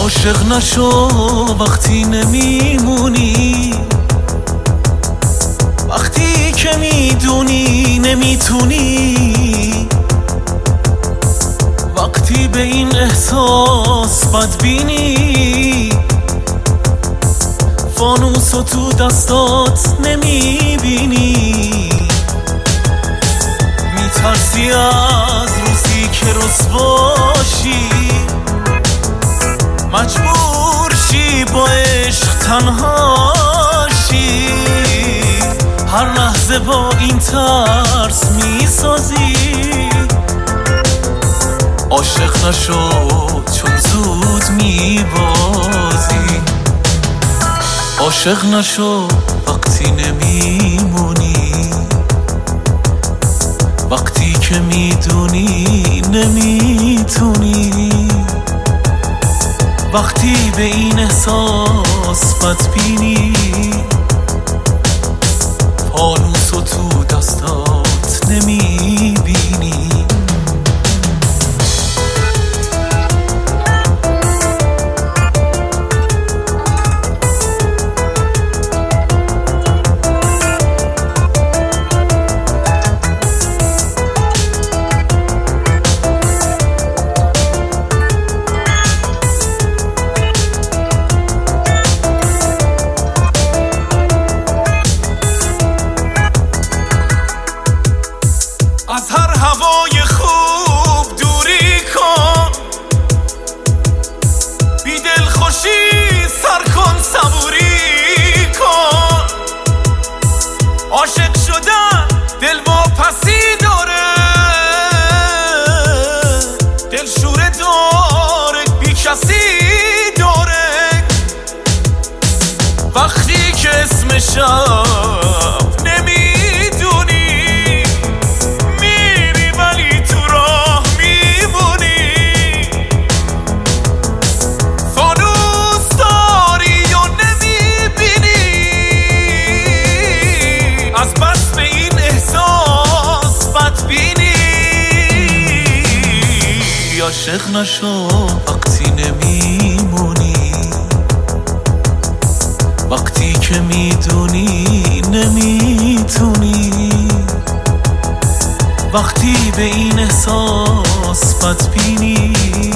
عاشق نشو وقتی نمیمونی، وقتی که میدونی نمیتونی، وقتی به این احساس بدبینی، فانوسو تو دستات نمیبینی، میترسی از روزی که رسواشی، مجبور شی با عشق تنهاشی، هر لحظه با این ترس میسازی. عاشق نشو چون زود میبازی، عاشق نشو وقتی نمیمونی، وقتی که میدونی نمیتونی، وقتی به این احساس بدبینی، فانوسو تو دستات نمیبینی. از هر هوای خوب دوری کن، بی دل خوشی سر کن صبوری کن. عاشق شدن دل واپسی داره، دل شوره داره بی کسی داره. وقتی که اسم شب نمیدونی، میری ولی تو راه میمونی. فانوس داری و نمیبینی، از بس به این احساس بدبینی. عاشق نشو وقتی نمیمونی، وقتی که میدونی نمیتونی، وقتی به این احساس بدبینی،